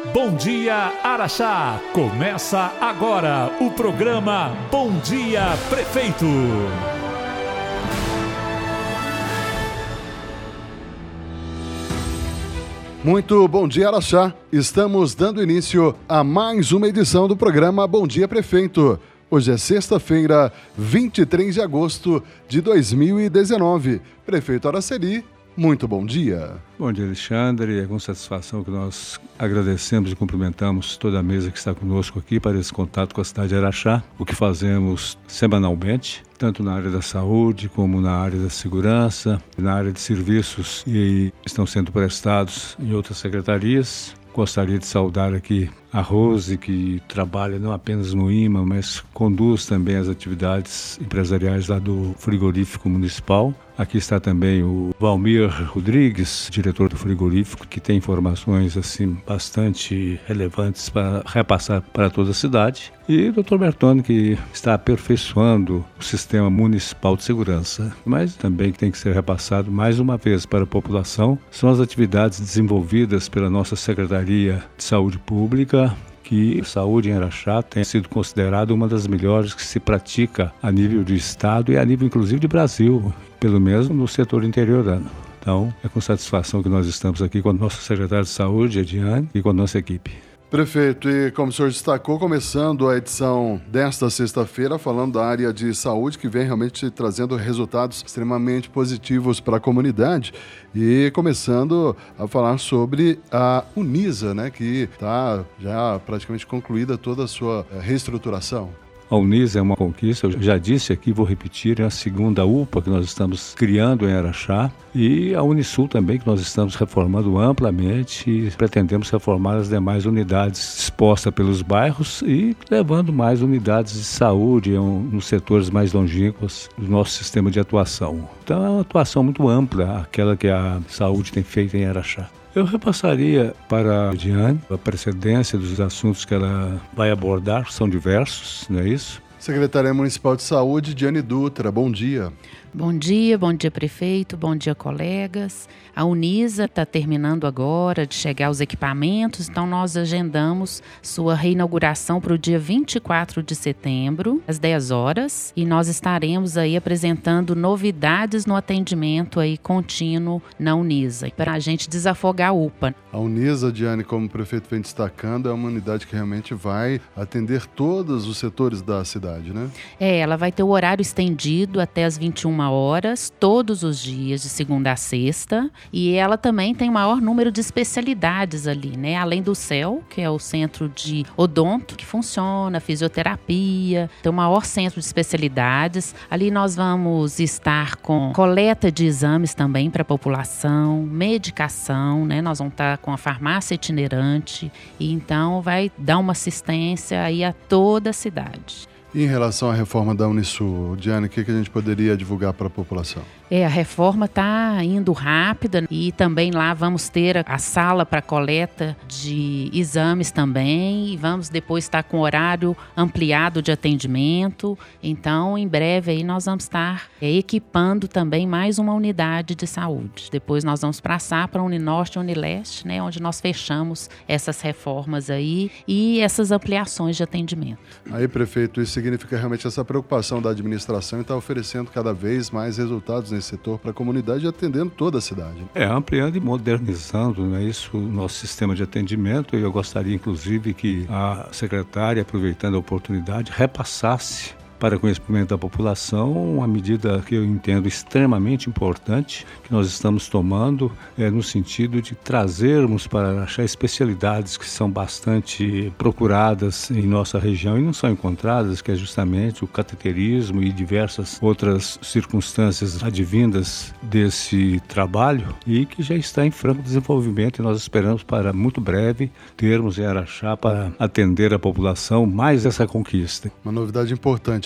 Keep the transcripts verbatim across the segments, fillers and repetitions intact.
Bom dia, Araxá! Começa agora o programa Bom Dia Prefeito. Muito bom dia, Araxá! Estamos dando início a mais uma edição do programa Bom Dia Prefeito. Hoje é sexta-feira, vinte e três de agosto de dois mil e dezenove. Prefeito Araceli, muito bom dia. Bom dia, Alexandre. É com satisfação que nós agradecemos e cumprimentamos toda a mesa que está conosco aqui para esse contato com a cidade de Araxá, o que fazemos semanalmente, tanto na área da saúde como na área da segurança, na área de serviços que estão sendo prestados em outras secretarias. Gostaria de saudar aqui a Rose, que trabalha não apenas no I M A, mas conduz também as atividades empresariais lá do frigorífico municipal. Aqui está também o Valmir Rodrigues, diretor do frigorífico, que tem informações assim bastante relevantes para repassar para toda a cidade. E o doutor Bertone, que está aperfeiçoando o sistema municipal de segurança. Mas também tem que ser repassado mais uma vez para a população. São as atividades desenvolvidas pela nossa Secretaria de Saúde Pública, que a saúde em Araxá tem sido considerada uma das melhores que se pratica a nível de estado e a nível inclusive de Brasil, pelo menos no setor interiorano. Então, é com satisfação que nós estamos aqui com a nossa secretária de saúde, Ediane, e com a nossa equipe. Prefeito, e como o senhor destacou, começando a edição desta sexta-feira, falando da área de saúde, que vem realmente trazendo resultados extremamente positivos para a comunidade, e começando a falar sobre a Unisa, né, que está já praticamente concluída toda a sua reestruturação. A Unisa é uma conquista, eu já disse aqui, vou repetir, é a segunda U P A que nós estamos criando em Araxá, e a Unisul também, que nós estamos reformando amplamente e pretendemos reformar as demais unidades dispostas pelos bairros e levando mais unidades de saúde nos setores mais longínquos do nosso sistema de atuação. Então é uma atuação muito ampla, aquela que a saúde tem feito em Araxá. Eu repassaria para a Diane a precedência dos assuntos que ela vai abordar, que são diversos, não é isso? Secretaria Municipal de Saúde, Diane Dutra, bom dia. Bom dia, bom dia prefeito, bom dia colegas. A Unisa está terminando agora de chegar os equipamentos, então nós agendamos sua reinauguração para o dia vinte e quatro de setembro, às dez horas, e nós estaremos aí apresentando novidades no atendimento aí contínuo na Unisa, para a gente desafogar a U P A. A Unisa, Diane, como o prefeito vem destacando, é uma unidade que realmente vai atender todos os setores da cidade, né? É, ela vai ter o horário estendido até as vinte e uma horas, todos os dias, de segunda a sexta, e ela também tem o maior número de especialidades ali, né? Além do C E L, que é o centro de odonto, que funciona, fisioterapia, tem o maior centro de especialidades. Ali nós vamos estar com coleta de exames também para a população, medicação, né? Nós vamos estar com a farmácia itinerante, e então vai dar uma assistência aí a toda a cidade. E em relação à reforma da Unisul, Diane, o que, que a gente poderia divulgar para a população? É, a reforma está indo rápida e também lá vamos ter a, a sala para coleta de exames também, e vamos depois estar com horário ampliado de atendimento. Então, em breve aí nós vamos estar é, equipando também mais uma unidade de saúde. Depois nós vamos passar para a Uninorte e Unileste, né, onde nós fechamos essas reformas aí e essas ampliações de atendimento. Aí, prefeito, isso significa realmente essa preocupação da administração em estar oferecendo cada vez mais resultados nesse setor para a comunidade e atendendo toda a cidade. É, ampliando e modernizando, não é isso, o nosso sistema de atendimento. E eu gostaria, inclusive, que a secretária, aproveitando a oportunidade, repassasse para conhecimento da população uma medida que eu entendo extremamente importante, que nós estamos tomando é, no sentido de trazermos para achar especialidades que são bastante procuradas em nossa região e não são encontradas, que é justamente o cateterismo e diversas outras circunstâncias advindas desse trabalho e que já está em franco desenvolvimento, e nós esperamos para muito breve termos em Araxá para atender a população mais essa conquista. Uma novidade importante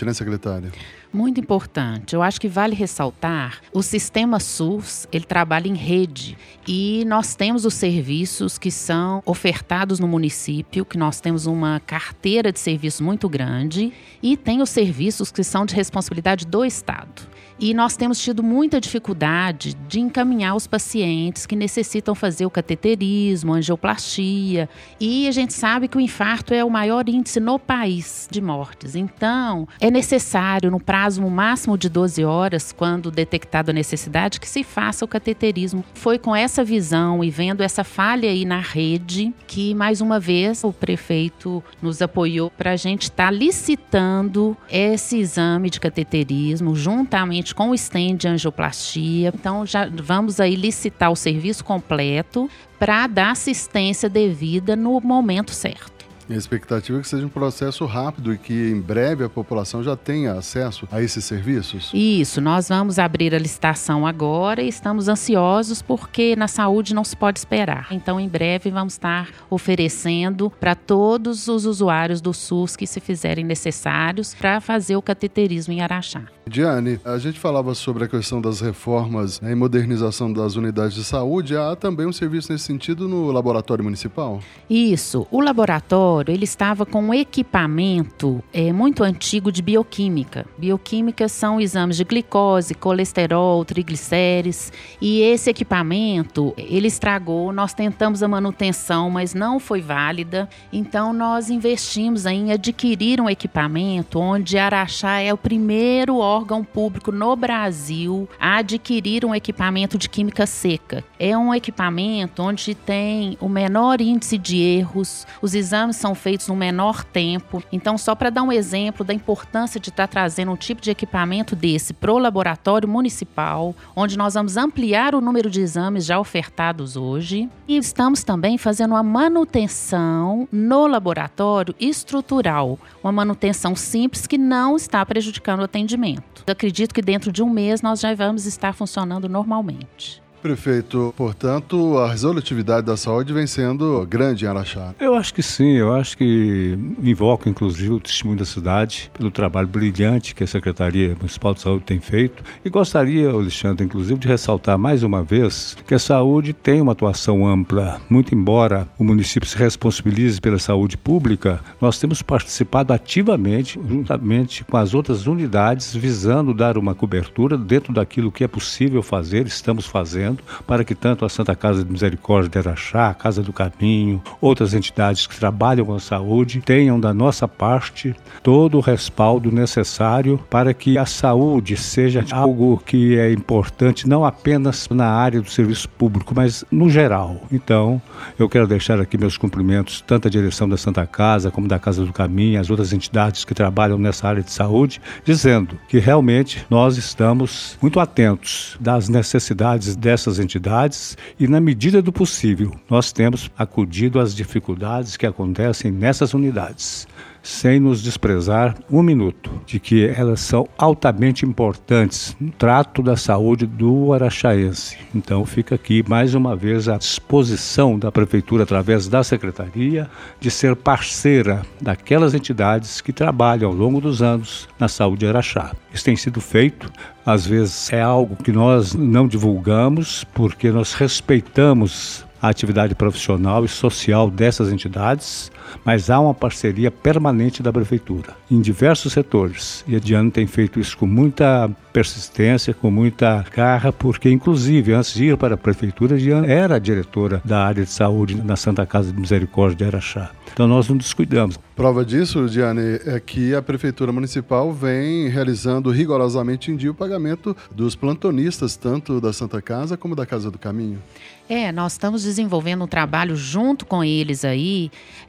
importante, né, secretária? Muito importante. Eu acho que vale ressaltar, o sistema SUS, ele trabalha em rede e nós temos os serviços que são ofertados no município, que nós temos uma carteira de serviços muito grande e tem os serviços que são de responsabilidade do Estado. E nós temos tido muita dificuldade de encaminhar os pacientes que necessitam fazer o cateterismo, angioplastia. E a gente sabe que o infarto é o maior índice no país de mortes. Então, é necessário, no prazo máximo de doze horas, quando detectada a necessidade, que se faça o cateterismo. Foi com essa visão e vendo essa falha aí na rede que, mais uma vez, o prefeito nos apoiou para a gente estar tá licitando esse exame de cateterismo juntamente com o stand de angioplastia. Então, já vamos aí licitar o serviço completo para dar assistência devida no momento certo. A expectativa é que seja um processo rápido e que em breve a população já tenha acesso a esses serviços? Isso, nós vamos abrir a licitação agora e estamos ansiosos porque na saúde não se pode esperar. Então, em breve vamos estar oferecendo para todos os usuários do SUS que se fizerem necessários para fazer o cateterismo em Araxá. Diane, a gente falava sobre a questão das reformas, né, e modernização das unidades de saúde. Há também um serviço nesse sentido no laboratório municipal? Isso, o laboratório ele estava com um equipamento é, muito antigo de bioquímica. Bioquímica são exames de glicose, colesterol, triglicérides, e esse equipamento ele estragou. Nós tentamos a manutenção, mas não foi válida. Então nós investimos em adquirir um equipamento onde Araxá é o primeiro órgão público no Brasil a adquirir um equipamento de química seca. É um equipamento onde tem o menor índice de erros, os exames são feitos no menor tempo. Então, só para dar um exemplo da importância de estar trazendo um tipo de equipamento desse para o laboratório municipal, onde nós vamos ampliar o número de exames já ofertados hoje. E estamos também fazendo uma manutenção no laboratório estrutural, uma manutenção simples que não está prejudicando o atendimento. Eu acredito que dentro de um mês nós já vamos estar funcionando normalmente. Prefeito, portanto, a resolutividade da saúde vem sendo grande em Araxá. Eu acho que sim, eu acho que invoco inclusive o testemunho da cidade pelo trabalho brilhante que a Secretaria Municipal de Saúde tem feito e gostaria, Alexandre, inclusive de ressaltar mais uma vez que a saúde tem uma atuação ampla. Muito embora o município se responsabilize pela saúde pública, nós temos participado ativamente, juntamente com as outras unidades, visando dar uma cobertura dentro daquilo que é possível fazer, estamos fazendo, para que tanto a Santa Casa de Misericórdia de Araxá, a Casa do Caminho, outras entidades que trabalham com a saúde, tenham da nossa parte todo o respaldo necessário para que a saúde seja algo que é importante não apenas na área do serviço público, mas no geral. Então, eu quero deixar aqui meus cumprimentos tanto à direção da Santa Casa como da Casa do Caminho, as outras entidades que trabalham nessa área de saúde, dizendo que realmente nós estamos muito atentos das necessidades dessa essas entidades e, na medida do possível, nós temos acudido às dificuldades que acontecem nessas unidades, sem nos desprezar um minuto de que elas são altamente importantes no trato da saúde do araxaense. Então fica aqui mais uma vez à disposição da Prefeitura, através da Secretaria, de ser parceira daquelas entidades que trabalham ao longo dos anos na saúde de Araxá. Isso tem sido feito, às vezes é algo que nós não divulgamos porque nós respeitamos a atividade profissional e social dessas entidades, mas há uma parceria permanente da Prefeitura em diversos setores. E a Diane tem feito isso com muita persistência, com muita garra, porque inclusive antes de ir para a Prefeitura, a Diane era a diretora da área de saúde na Santa Casa de Misericórdia de Araxá. Então nós não descuidamos. Prova disso, Diane, é que a Prefeitura Municipal vem realizando rigorosamente em dia o pagamento dos plantonistas, tanto da Santa Casa como da Casa do Caminho. É, nós estamos desenvolvendo um trabalho junto com eles aí,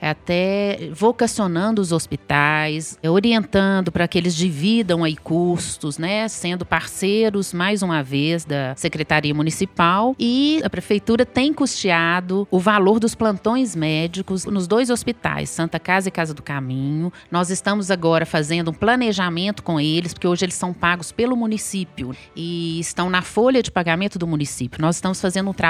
até vocacionando os hospitais, orientando para que eles dividam aí custos, né, sendo parceiros, mais uma vez, da Secretaria Municipal. E a Prefeitura tem custeado o valor dos plantões médicos nos dois hospitais, Santa Casa e Casa do Caminho. Nós estamos agora fazendo um planejamento com eles, porque hoje eles são pagos pelo município e estão na folha de pagamento do município. Nós estamos fazendo um trabalho de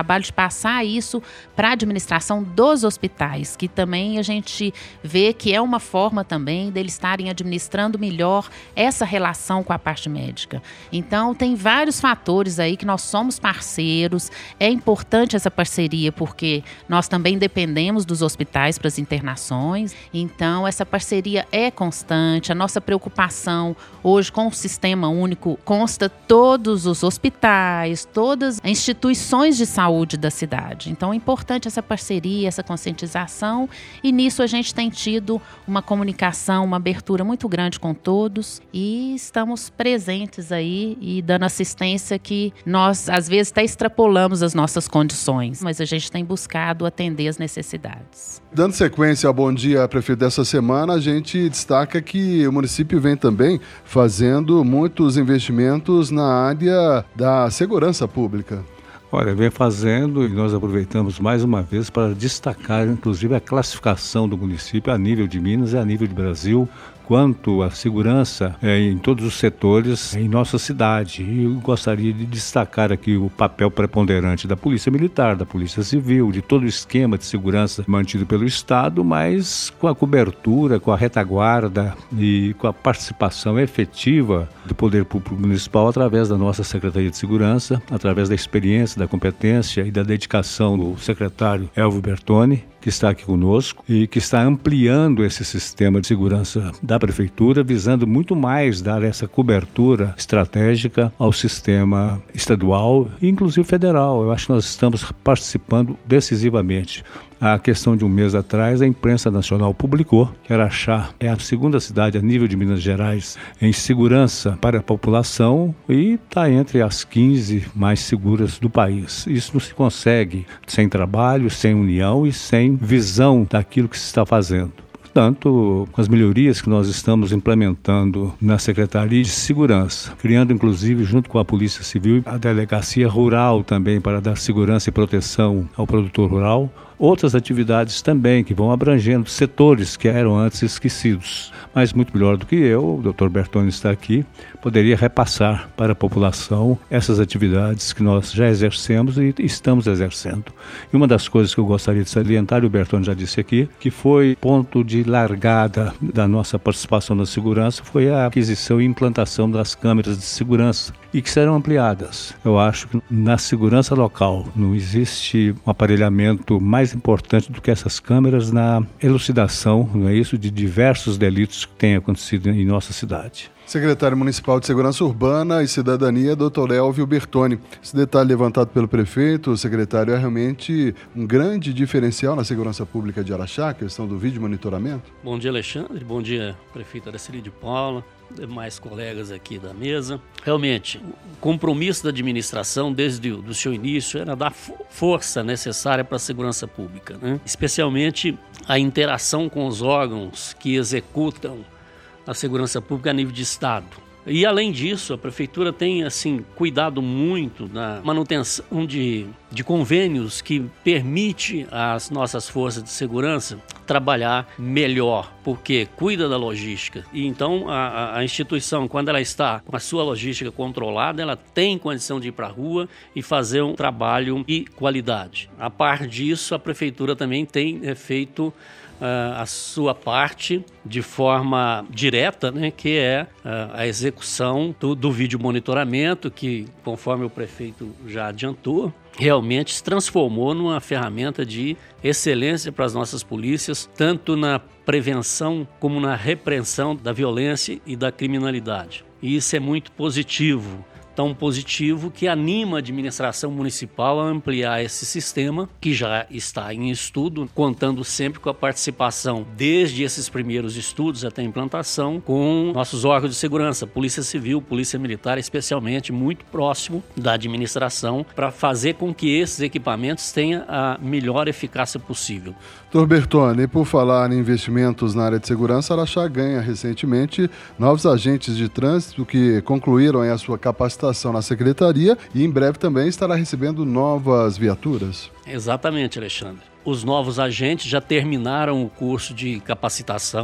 passar isso para a administração dos hospitais, que também a gente vê que é uma forma também deles estarem administrando melhor essa relação com a parte médica. Então, tem vários fatores aí que nós somos parceiros, é importante essa parceria porque nós também dependemos dos hospitais para as internações, então essa parceria é constante, a nossa preocupação hoje com o Sistema Único consta todos os hospitais, todas as instituições de saúde da cidade. Então é importante essa parceria, essa conscientização e nisso a gente tem tido uma comunicação, uma abertura muito grande com todos e estamos presentes aí e dando assistência que nós às vezes até extrapolamos as nossas condições, mas a gente tem buscado atender as necessidades. Dando sequência ao Bom Dia Prefeito dessa semana, a gente destaca que o município vem também fazendo muitos investimentos na área da segurança pública. Olha, vem fazendo e nós aproveitamos mais uma vez para destacar, inclusive, a classificação do município a nível de Minas e a nível de Brasil, quanto à segurança é, em todos os setores em nossa cidade. E eu gostaria de destacar aqui o papel preponderante da Polícia Militar, da Polícia Civil, de todo o esquema de segurança mantido pelo Estado, mas com a cobertura, com a retaguarda e com a participação efetiva do Poder Público Municipal através da nossa Secretaria de Segurança, através da experiência, da competência e da dedicação do secretário Elvio Bertoni, que está aqui conosco e que está ampliando esse sistema de segurança da Prefeitura, visando muito mais dar essa cobertura estratégica ao sistema estadual e inclusive federal. Eu acho que nós estamos participando decisivamente. A questão de um mês atrás, a imprensa nacional publicou que Araxá é a segunda cidade a nível de Minas Gerais em segurança para a população e está entre as quinze mais seguras do país. Isso não se consegue sem trabalho, sem união e sem visão daquilo que se está fazendo. Portanto, com as melhorias que nós estamos implementando na Secretaria de Segurança, criando inclusive junto com a Polícia Civil a Delegacia Rural também para dar segurança e proteção ao produtor rural, outras atividades também que vão abrangendo setores que eram antes esquecidos. Mas muito melhor do que eu, o doutor Bertoni está aqui, poderia repassar para a população essas atividades que nós já exercemos e estamos exercendo. E uma das coisas que eu gostaria de salientar, e o Bertoni já disse aqui, que foi ponto de largada da nossa participação na segurança, foi a aquisição e implantação das câmeras de segurança e que serão ampliadas. Eu acho que na segurança local não existe um aparelhamento mais importante do que essas câmeras na elucidação, não é isso, de diversos delitos que têm acontecido em nossa cidade. Secretário Municipal de Segurança Urbana e Cidadania, doutor Elvio Bertoni. Esse detalhe levantado pelo prefeito, secretário, é realmente um grande diferencial na segurança pública de Araxá, a questão do vídeo monitoramento? Bom dia, Alexandre. Bom dia, prefeito Araceli de Paula, demais colegas aqui da mesa. Realmente, o compromisso da administração desde o seu início era dar força necessária para a segurança pública, né? Especialmente a interação com os órgãos que executam a segurança pública a nível de Estado. E, além disso, a Prefeitura tem assim, cuidado muito na manutenção de, de convênios que permite às nossas forças de segurança trabalhar melhor, porque cuida da logística. E então a, a instituição, quando ela está com a sua logística controlada, ela tem condição de ir para a rua e fazer um trabalho de qualidade. A par disso, a Prefeitura também tem é, feito Uh, a sua parte de forma direta, né, que é uh, a execução do, do vídeo monitoramento, que, conforme o prefeito já adiantou, realmente se transformou numa ferramenta de excelência para as nossas polícias, tanto na prevenção como na repressão da violência e da criminalidade. E isso é muito positivo. Tão positivo que anima a administração municipal a ampliar esse sistema, que já está em estudo, contando sempre com a participação, desde esses primeiros estudos até a implantação, com nossos órgãos de segurança, Polícia Civil, Polícia Militar, especialmente muito próximo da administração, para fazer com que esses equipamentos tenham a melhor eficácia possível. doutor Bertoni, por falar em investimentos na área de segurança, Araxá ganha recentemente novos agentes de trânsito que concluíram a sua capacitação na Secretaria e em breve também estará recebendo novas viaturas. Exatamente, Alexandre. Os novos agentes já terminaram o curso de capacitação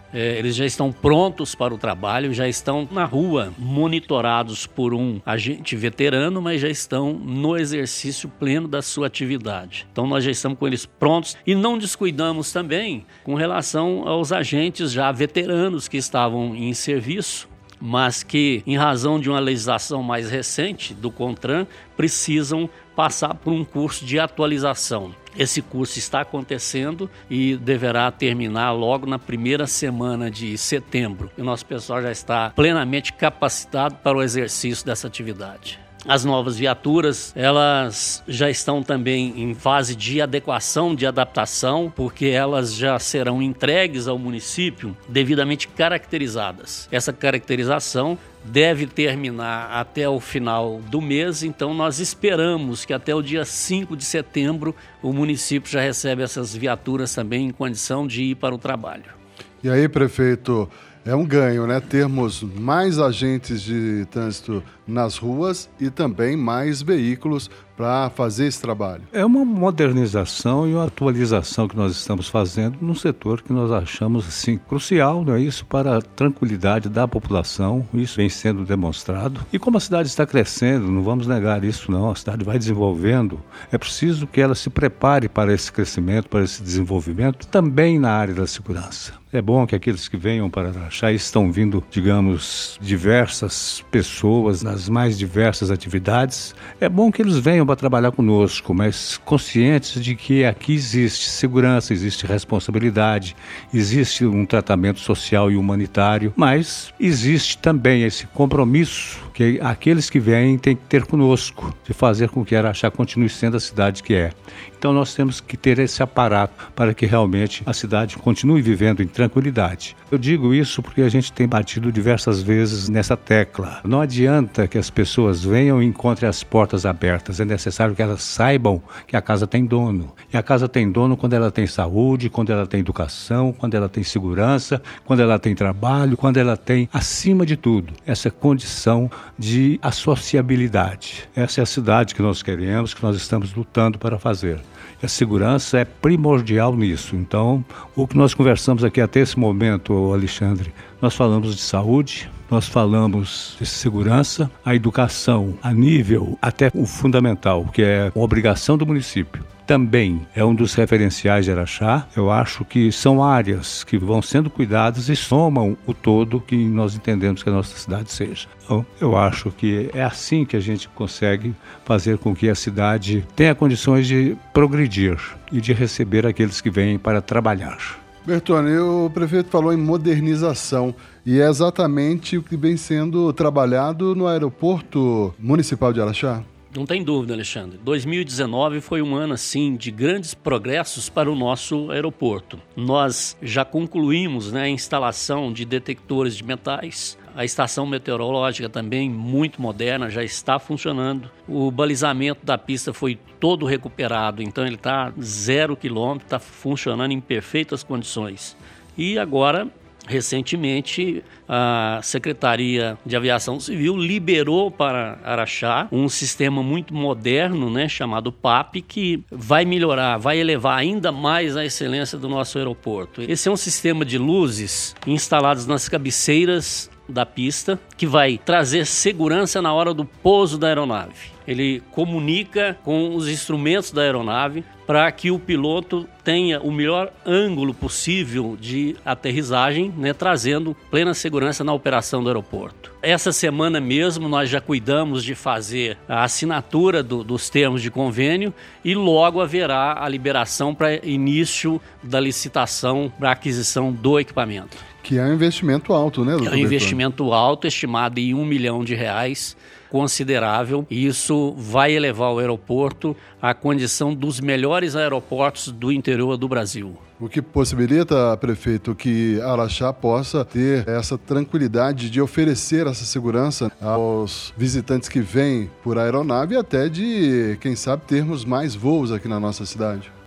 É, eles já estão prontos para o trabalho, já estão na rua, monitorados por um agente veterano, mas já estão no exercício pleno da sua atividade. Então nós já estamos com eles prontos e não descuidamos também com relação aos agentes já veteranos que estavam em serviço, mas que, em razão de uma legislação mais recente do CONTRAN, precisam passar por um curso de atualização. Esse curso está acontecendo e deverá terminar logo na primeira semana de setembro. E o nosso pessoal já está plenamente capacitado para o exercício dessa atividade. As novas viaturas, elas já estão também em fase de adequação, de adaptação, porque elas já serão entregues ao município devidamente caracterizadas. Essa caracterização deve terminar até o final do mês, então nós esperamos que até o dia cinco de setembro o município já recebe essas viaturas também em condição de ir para o trabalho. E aí, prefeito, é um ganho, né? Termos mais agentes de trânsito nas ruas e também mais veículos para fazer esse trabalho. É uma modernização e uma atualização que nós estamos fazendo num setor que nós achamos assim crucial, não é isso, para a tranquilidade da população. Isso vem sendo demonstrado. E como a cidade está crescendo, não vamos negar isso não, a cidade vai desenvolvendo, é preciso que ela se prepare para esse crescimento, para esse desenvolvimento, também na área da segurança. É bom que aqueles que venham para Araxá estão vindo, digamos, diversas pessoas nas mais diversas atividades. É bom que eles venham para trabalhar conosco, mas conscientes de que aqui existe segurança, existe responsabilidade, existe um tratamento social e humanitário, mas existe também esse compromisso que aqueles que vêm têm que ter conosco, de fazer com que Araxá continue sendo a cidade que é. Então nós temos que ter esse aparato para que realmente a cidade continue vivendo em tranquilidade. Eu digo isso porque a gente tem batido diversas vezes nessa tecla. Não adianta que as pessoas venham e encontrem as portas abertas. É necessário que elas saibam que a casa tem dono. E a casa tem dono quando ela tem saúde, quando ela tem educação, quando ela tem segurança, quando ela tem trabalho, quando ela tem, acima de tudo, essa condição de associabilidade. Essa é a cidade que nós queremos, que nós estamos lutando para fazer. E a segurança é primordial nisso. Então, o que nós conversamos aqui até esse momento, Alexandre, nós falamos de saúde, nós falamos de segurança, a educação a nível até o fundamental, que é uma obrigação do município. Também é um dos referenciais de Araxá. Eu acho que são áreas que vão sendo cuidadas e somam o todo que nós entendemos que a nossa cidade seja. Então, eu acho que é assim que a gente consegue fazer com que a cidade tenha condições de progredir e de receber aqueles que vêm para trabalhar. Bertone, o prefeito falou em modernização e é exatamente o que vem sendo trabalhado no aeroporto municipal de Araxá. Não tem dúvida, Alexandre. dois mil e dezenove foi um ano, assim, de grandes progressos para o nosso aeroporto. Nós já concluímos, né, a instalação de detectores de metais. A estação meteorológica também, muito moderna, já está funcionando. O balizamento da pista foi todo recuperado, então ele está zero quilômetro, está funcionando em perfeitas condições. E agora, recentemente, a Secretaria de Aviação Civil liberou para Araxá um sistema muito moderno, né, chamado P A P, que vai melhorar, vai elevar ainda mais a excelência do nosso aeroporto. Esse é um sistema de luzes instalados nas cabeceiras da pista, que vai trazer segurança na hora do pouso da aeronave. Ele comunica com os instrumentos da aeronave para que o piloto tenha o melhor ângulo possível de aterrissagem, né, trazendo plena segurança na operação do aeroporto. Essa semana mesmo nós já cuidamos de fazer a assinatura do, dos termos de convênio e logo haverá a liberação para início da licitação para aquisição do equipamento. Que é um investimento alto, né, doutor? É um investimento alto, estimado em um milhão de reais, considerável. E isso vai elevar o aeroporto à condição dos melhores aeroportos do interior do Brasil. O que possibilita, prefeito, que Araxá possa ter essa tranquilidade de oferecer essa segurança aos visitantes que vêm por aeronave e até de, quem sabe, termos mais voos aqui na nossa cidade.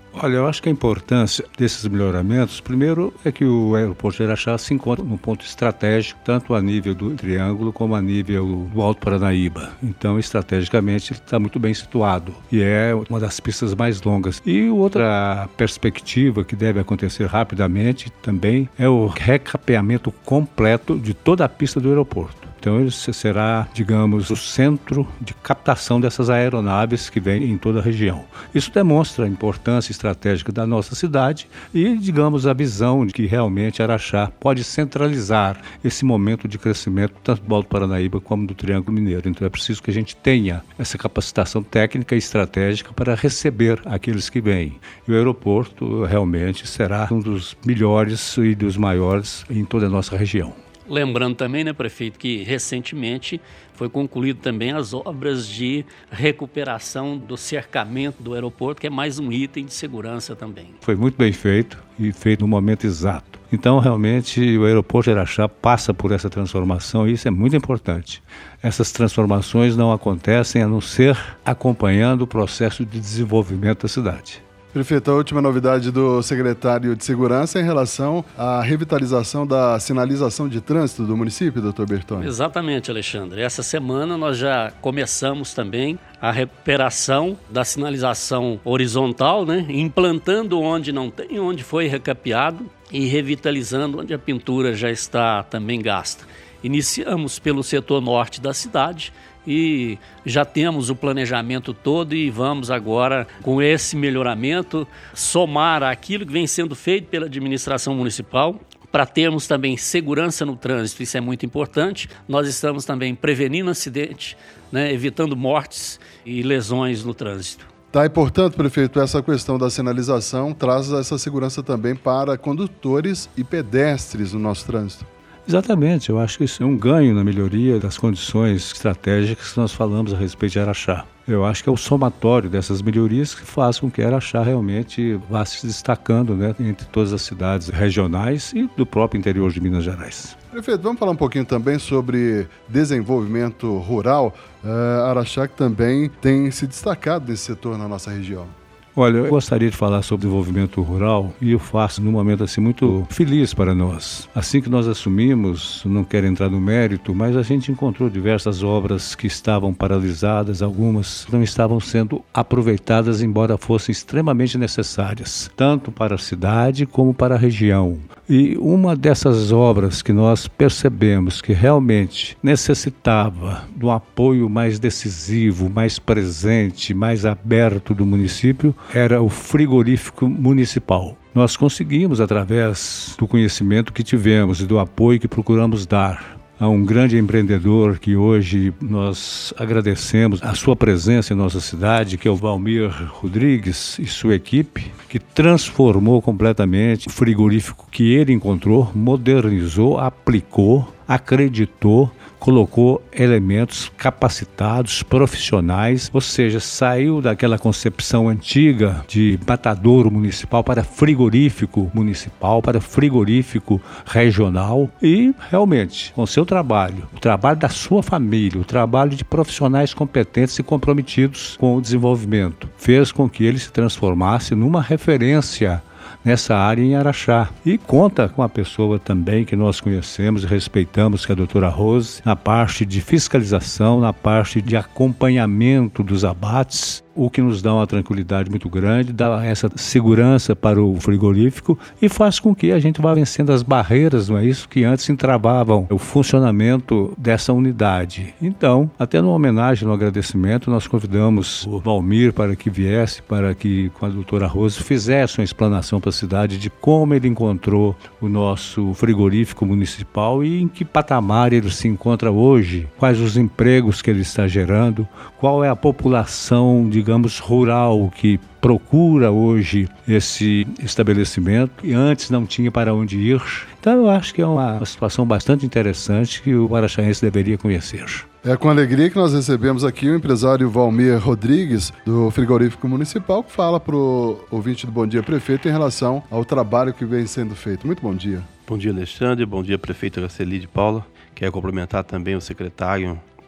Olha, eu acho que a importância desses melhoramentos, primeiro, é que o aeroporto de Araxá se encontra num ponto estratégico, tanto a nível do Triângulo como a nível do Alto Paranaíba. Então, estrategicamente, ele está muito bem situado e é uma das pistas mais longas. E outra perspectiva que deve acontecer rapidamente também é o recapeamento completo de toda a pista do aeroporto. Então ele será, digamos, o centro de captação dessas aeronaves que vêm em toda a região. Isso demonstra a importância estratégica da nossa cidade e, digamos, a visão de que realmente Araxá pode centralizar esse momento de crescimento tanto do Alto Paranaíba como do Triângulo Mineiro. Então é preciso que a gente tenha essa capacitação técnica e estratégica para receber aqueles que vêm. E o aeroporto realmente será um dos melhores e dos maiores em toda a nossa região. Lembrando também, né, prefeito, que recentemente foi concluído também as obras de recuperação do cercamento do aeroporto, que é mais um item de segurança também. Foi muito bem feito e feito no momento exato. Então, realmente, o aeroporto de Araxá passa por essa transformação e isso é muito importante. Essas transformações não acontecem a não ser acompanhando o processo de desenvolvimento da cidade. Prefeito, a última novidade do secretário de Segurança é em relação à revitalização da sinalização de trânsito do município, doutor Bertoni. Exatamente, Alexandre. Essa semana nós já começamos também a recuperação da sinalização horizontal, né? Implantando onde não tem, onde foi recapeado e revitalizando onde a pintura já está também gasta. Iniciamos pelo setor norte da cidade, e já temos o planejamento todo e vamos agora, com esse melhoramento, somar aquilo que vem sendo feito pela administração municipal para termos também segurança no trânsito. Isso é muito importante. Nós estamos também prevenindo acidente, né, evitando mortes e lesões no trânsito. Tá, e portanto, prefeito, essa questão da sinalização traz essa segurança também para condutores e pedestres no nosso trânsito. Exatamente, eu acho que isso é um ganho na melhoria das condições estratégicas que nós falamos a respeito de Araxá. Eu acho que é o somatório dessas melhorias que faz com que Araxá realmente vá se destacando, né, entre todas as cidades regionais e do próprio interior de Minas Gerais. Prefeito, vamos falar um pouquinho também sobre desenvolvimento rural. Uh, Araxá que também tem se destacado nesse setor na nossa região. Olha, eu gostaria de falar sobre desenvolvimento rural e eu faço num momento assim muito feliz para nós. Assim que nós assumimos, não quero entrar no mérito, mas a gente encontrou diversas obras que estavam paralisadas, algumas não estavam sendo aproveitadas, embora fossem extremamente necessárias, tanto para a cidade como para a região. E uma dessas obras que nós percebemos que realmente necessitava de um apoio mais decisivo, mais presente, mais aberto do município, era o frigorífico municipal. Nós conseguimos, através do conhecimento que tivemos e do apoio que procuramos dar a um grande empreendedor que hoje nós agradecemos a sua presença em nossa cidade, que é o Valmir Rodrigues e sua equipe, que transformou completamente o frigorífico que ele encontrou, modernizou, aplicou, acreditou, colocou elementos capacitados, profissionais, ou seja, saiu daquela concepção antiga de matadouro municipal para frigorífico municipal, para frigorífico regional e realmente, com seu trabalho, o trabalho da sua família, o trabalho de profissionais competentes e comprometidos com o desenvolvimento, fez com que ele se transformasse numa referência nessa área em Araxá. E conta com a pessoa também que nós conhecemos e respeitamos, que é a doutora Rose, na parte de fiscalização, na parte de acompanhamento dos abates, o que nos dá uma tranquilidade muito grande, dá essa segurança para o frigorífico e faz com que a gente vá vencendo as barreiras, não é isso, que antes entravavam o funcionamento dessa unidade. Então, até numa homenagem, no agradecimento, nós convidamos o Valmir para que viesse, para que com a doutora Rose fizesse uma explanação para a cidade de como ele encontrou o nosso frigorífico municipal e em que patamar ele se encontra hoje, quais os empregos que ele está gerando, qual é a população, digamos, rural que procura hoje esse estabelecimento e antes não tinha para onde ir. Então eu acho que é uma, uma situação bastante interessante que o araxaense deveria conhecer. É com alegria que nós recebemos aqui o empresário Valmir Rodrigues, do Frigorífico Municipal, que fala para o ouvinte do Bom Dia Prefeito em relação ao trabalho que vem sendo feito. Muito bom dia. Bom dia, Alexandre. Bom dia, prefeito Araceli de Paula. Quero cumprimentar também o secretário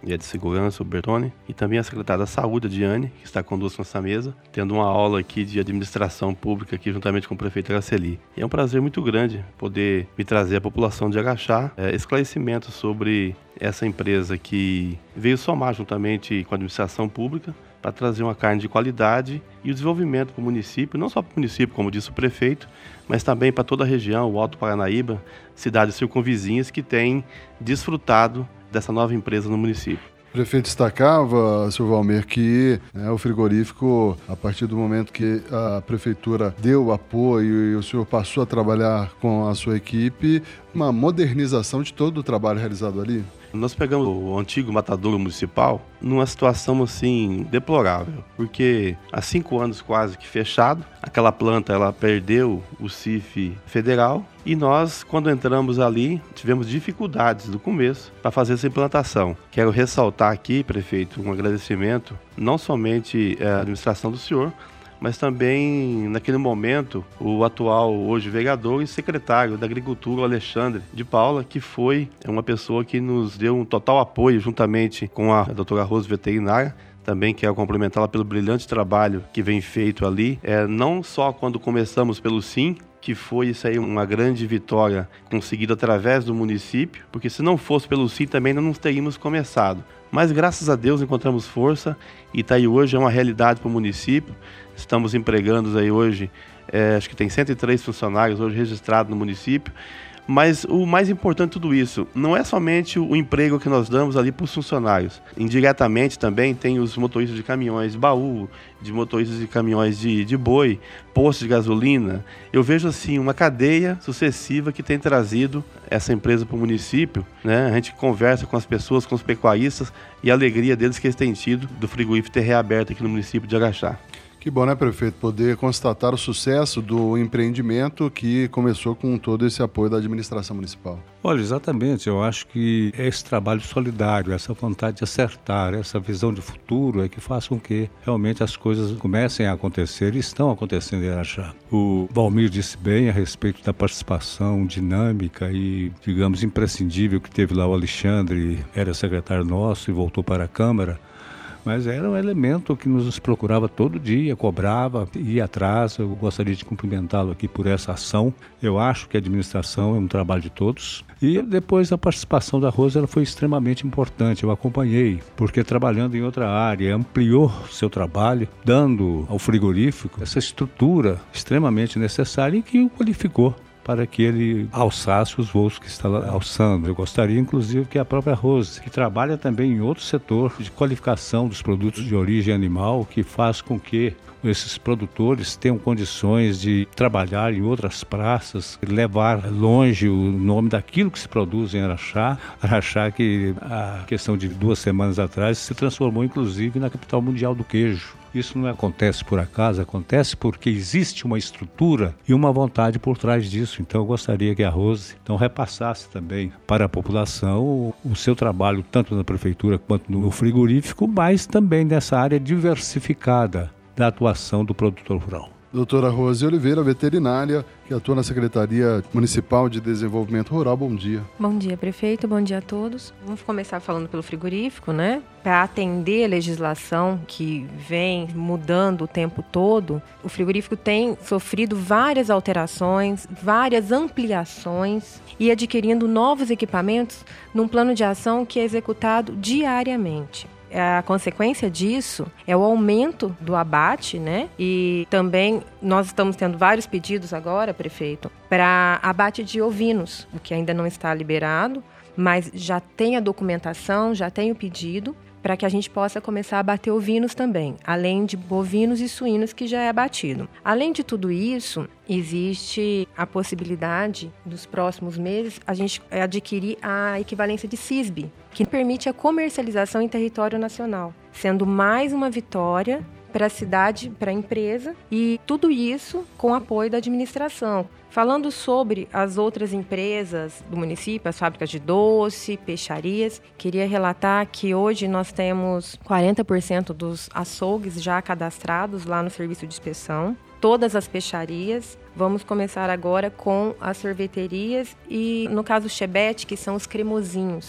e a de Segurança, o Bertone, e também a secretária da Saúde, a Diane, que está conosco nessa mesa, tendo uma aula aqui de administração pública aqui juntamente com o prefeito Araceli. E é um prazer muito grande poder me trazer à população de Araxá é, esclarecimento sobre essa empresa que veio somar juntamente com a administração pública para trazer uma carne de qualidade e o desenvolvimento para o município, não só para o município, como disse o prefeito, mas também para toda a região, o Alto Paranaíba, cidades circunvizinhas que têm desfrutado dessa nova empresa no município. O prefeito destacava, senhor Valmer, que né, o frigorífico, a partir do momento que a prefeitura deu apoio e o senhor passou a trabalhar com a sua equipe, uma modernização de todo o trabalho realizado ali? Nós pegamos o antigo matadouro municipal numa situação assim deplorável, porque há cinco anos quase que fechado, aquela planta ela perdeu o C I F federal e nós, quando entramos ali, tivemos dificuldades no começo para fazer essa implantação. Quero ressaltar aqui, prefeito, um agradecimento não somente à administração do senhor, mas também, naquele momento, o atual, hoje, vereador e secretário da Agricultura, o Alexandre de Paula, que foi uma pessoa que nos deu um total apoio, juntamente com a doutora Rose, veterinária. Também quero complementá-la pelo brilhante trabalho que vem feito ali, é, não só quando começamos pelo Sim, que foi isso aí uma grande vitória conseguida através do município, porque se não fosse pelo Sim também não teríamos começado. Mas graças a Deus encontramos força e está aí hoje, é uma realidade para o município. Estamos empregando aí hoje, é, acho que tem cento e três funcionários hoje registrados no município. Mas o mais importante de tudo isso, não é somente o emprego que nós damos ali para os funcionários. Indiretamente também tem os motoristas de caminhões baú, de motoristas de caminhões de, de boi, postos de gasolina. Eu vejo assim uma cadeia sucessiva que tem trazido essa empresa para o município, né? A gente conversa com as pessoas, com os pecuaristas e a alegria deles que eles têm tido do frigorífico ter reaberto aqui no município de Araxá. Que bom, né, prefeito, poder constatar o sucesso do empreendimento que começou com todo esse apoio da administração municipal. Olha, exatamente, eu acho que é esse trabalho solidário, essa vontade de acertar, essa visão de futuro é que faz com que realmente as coisas comecem a acontecer e estão acontecendo em Araxá. O Valmir disse bem a respeito da participação dinâmica e, digamos, imprescindível que teve lá o Alexandre, era secretário nosso e voltou para a Câmara. Mas era um elemento que nos procurava todo dia, cobrava, ia atrás. Eu gostaria de cumprimentá-lo aqui por essa ação. Eu acho que a administração é um trabalho de todos. E depois a participação da Rose ela foi extremamente importante. Eu acompanhei, porque trabalhando em outra área, ampliou seu trabalho, dando ao frigorífico essa estrutura extremamente necessária e que o qualificou para que ele alçasse os voos que está alçando. Eu gostaria, inclusive, que a própria Rose, que trabalha também em outro setor de qualificação dos produtos de origem animal, que faz com que esses produtores tenham condições de trabalhar em outras praças, levar longe o nome daquilo que se produz em Araxá. Araxá que, a questão de duas semanas atrás, se transformou, inclusive, na capital mundial do queijo. Isso não acontece por acaso, acontece porque existe uma estrutura e uma vontade por trás disso. Então eu gostaria que a Rose então, repassasse também para a população o, o seu trabalho, tanto na prefeitura quanto no frigorífico, mas também nessa área diversificada da atuação do produtor rural. Doutora Rose Oliveira, veterinária, que atua na Secretaria Municipal de Desenvolvimento Rural. Bom dia. Bom dia, prefeito. Bom dia a todos. Vamos começar falando pelo frigorífico, né? Para atender a legislação que vem mudando o tempo todo, o frigorífico tem sofrido várias alterações, várias ampliações e adquirindo novos equipamentos num plano de ação que é executado diariamente. A consequência disso é o aumento do abate, né? E também nós estamos tendo vários pedidos agora, prefeito, para abate de ovinos, o que ainda não está liberado, mas já tem a documentação, já tem o pedido, para que a gente possa começar a abater ovinos também, além de bovinos e suínos que já é abatido. Além de tudo isso, existe a possibilidade, dos próximos meses, a gente adquirir a equivalência de C I S B, que permite a comercialização em território nacional, sendo mais uma vitória para a cidade, para a empresa, e tudo isso com apoio da administração. Falando sobre as outras empresas do município, as fábricas de doce, peixarias, queria relatar que hoje nós temos quarenta por cento dos açougues já cadastrados lá no serviço de inspeção. Todas as peixarias. Vamos começar agora com as sorveterias e, no caso, o chebete, que são os cremosinhos.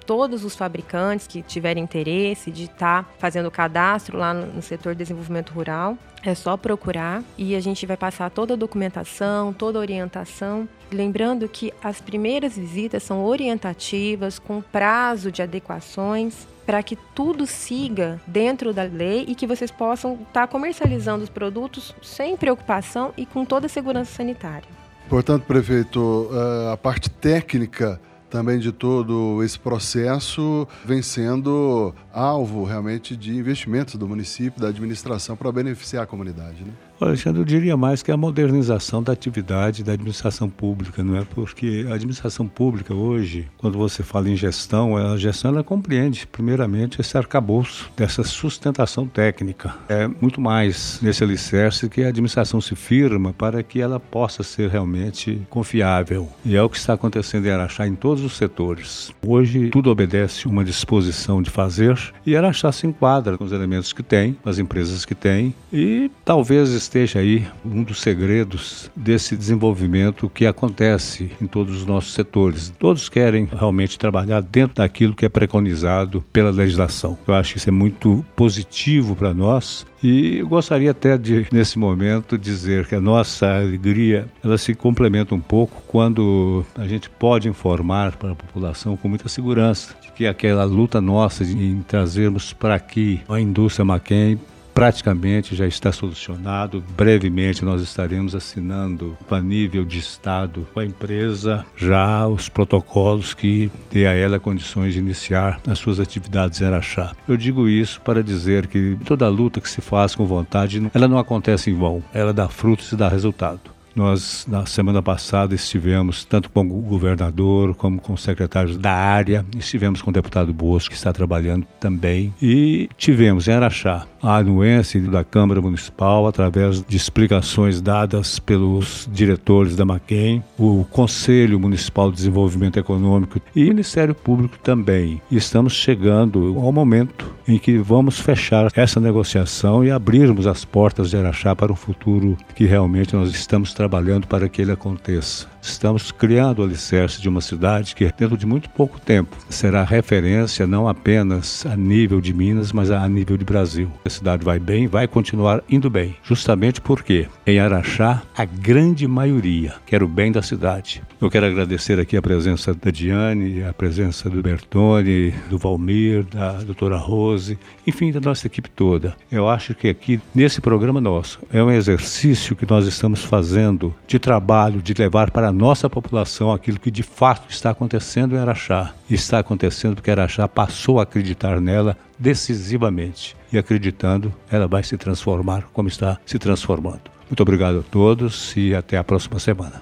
todos os fabricantes que tiverem interesse de estar tá fazendo o cadastro lá no, no setor de desenvolvimento rural. É só procurar e a gente vai passar toda a documentação, toda a orientação. Lembrando que as primeiras visitas são orientativas, com prazo de adequações, para que tudo siga dentro da lei e que vocês possam estar tá comercializando os produtos sem preocupação e com toda a segurança sanitária. Portanto, prefeito, a parte técnica também de todo esse processo vem sendo alvo realmente de investimentos do município, da administração, para beneficiar a comunidade, né? Alexandre, eu diria mais que a modernização da atividade da administração pública, não é? Porque a administração pública hoje, quando você fala em gestão, a gestão ela compreende primeiramente esse arcabouço dessa sustentação técnica. É muito mais nesse alicerce que a administração se firma para que ela possa ser realmente confiável. E é o que está acontecendo em Araxá em todos os setores. Hoje tudo obedece uma disposição de fazer e Araxá se enquadra com os elementos que tem, as empresas que tem e talvez esteja aí um dos segredos desse desenvolvimento que acontece em todos os nossos setores. Todos querem realmente trabalhar dentro daquilo que é preconizado pela legislação. Eu acho que isso é muito positivo para nós e eu gostaria até de, nesse momento, dizer que a nossa alegria ela se complementa um pouco quando a gente pode informar para a população com muita segurança de que aquela luta nossa em trazermos para aqui a indústria Maquem praticamente já está solucionado. Brevemente nós estaremos assinando a nível de Estado com a empresa já os protocolos que dê a ela condições de iniciar as suas atividades em Araxá. Eu digo isso para dizer que toda luta que se faz com vontade, ela não acontece em vão, ela dá frutos e dá resultado. Nós, na semana passada, estivemos tanto com o governador como com os secretários da área, estivemos com o deputado Bosco, que está trabalhando também, e tivemos em Araxá a anuência da Câmara Municipal, através de explicações dadas pelos diretores da Maquem, o Conselho Municipal de Desenvolvimento Econômico e o Ministério Público também. E estamos chegando ao momento em que vamos fechar essa negociação e abrirmos as portas de Araxá para um futuro que realmente nós estamos trabalhando para que ele aconteça. Estamos criando o alicerce de uma cidade que, dentro de muito pouco tempo, será referência não apenas a nível de Minas, mas a nível de Brasil. A cidade vai bem, vai continuar indo bem, justamente porque em Araxá a grande maioria quer o bem da cidade. Eu quero agradecer aqui a presença da Diane, a presença do Bertone, do Valmir, da doutora Rose, enfim, da nossa equipe toda. Eu acho que aqui, nesse programa nosso, é um exercício que nós estamos fazendo de trabalho, de levar para a nossa população aquilo que de fato está acontecendo em Araxá. E está acontecendo porque Araxá passou a acreditar nela decisivamente. E acreditando, ela vai se transformar como está se transformando. Muito obrigado a todos e até a próxima semana.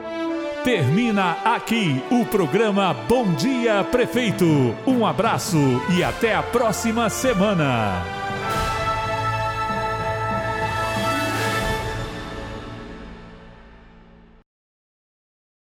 Termina aqui o programa Bom Dia Prefeito. Um abraço e até a próxima semana.